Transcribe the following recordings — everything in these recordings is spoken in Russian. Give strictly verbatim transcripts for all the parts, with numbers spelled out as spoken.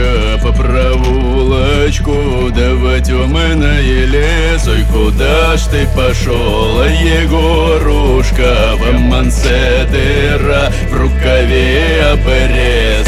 Егорушка, по провулочку, да во темный лес. Ой, куда ж ты пошел, Егорушка? В манце дыра, в рукаве обрез.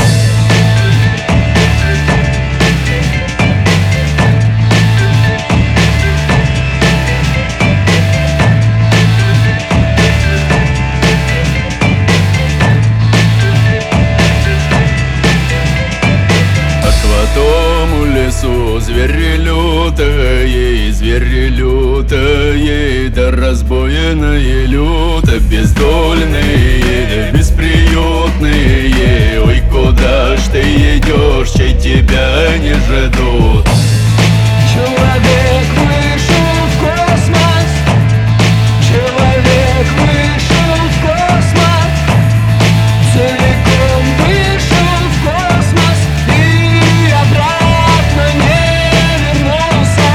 Звери лютые, звери лютые, да разбойные люто, бездольные, да бесприютные. Ой, куда ж ты идешь, чей тебя не ждут? Человек вышел в космос, человек вышел в космос, целиком вышел в космос и обратно не вернулся.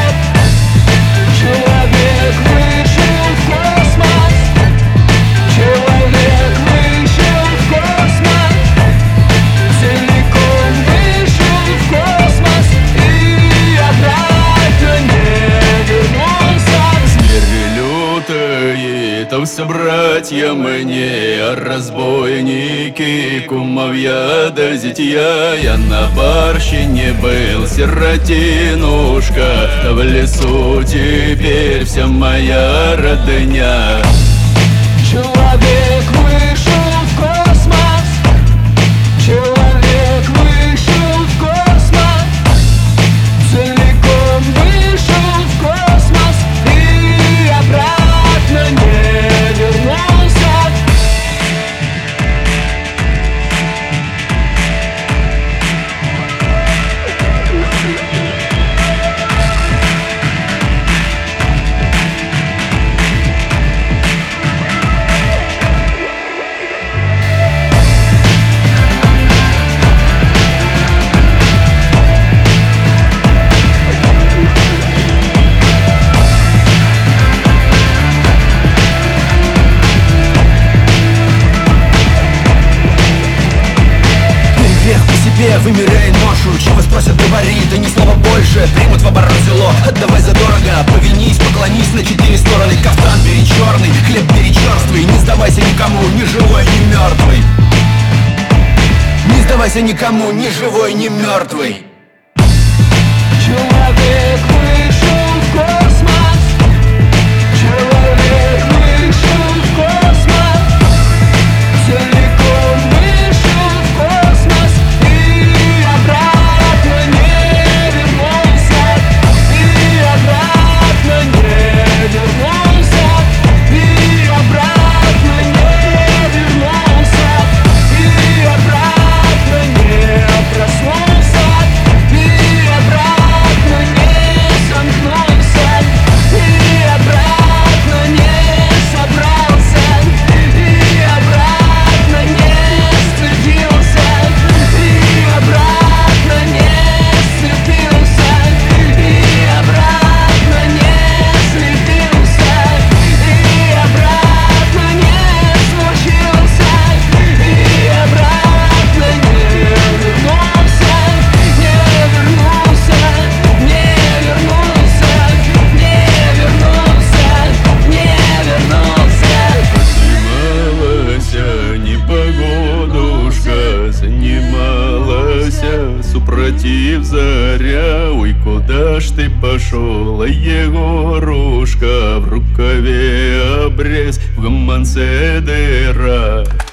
Человек вышел в космос, человек вышел в космос, целиком вышел в космос и обратно не вернулся. Звери лютые, то все братья мне, а разбойники, кумовья да зятья. Я на барщине был, сиротинушка, в лесу теперь вся моя родня. Человек вышел в космос, человек вышел в космос, целиком вышел в космос и обратно не вернулся. Вымеряй ношу, чего спросят, говори, да ни слова больше. Примут в оборот село, отдавай задорого. Повинись, поклонись на четыре стороны. Кафтан бери черный, хлеб бери черствый. Не сдавайся никому, ни живой, ни мертвый. Не сдавайся никому, ни живой, ни мертвый. Человек вышел в космос, человек вышел в космос, целиком вышел в космос и обратно не вернулся, и обратно не вернулся, и обратно не вернулся, и обратно не проснулся, и обратно не сомкнулся, и обратно не собрался, и обратно не сцепился, и обратно не сцепился, и обратно не слепился, и обратно не случился, и обратно не вернулся, не вернулся, не вернулся, не вернулся, не вернулся. Занималася непогодушка, занималася, супротив заря. Ой, куда ж ты пошел, Егорушка? В рукаве обрез, в манце дыра.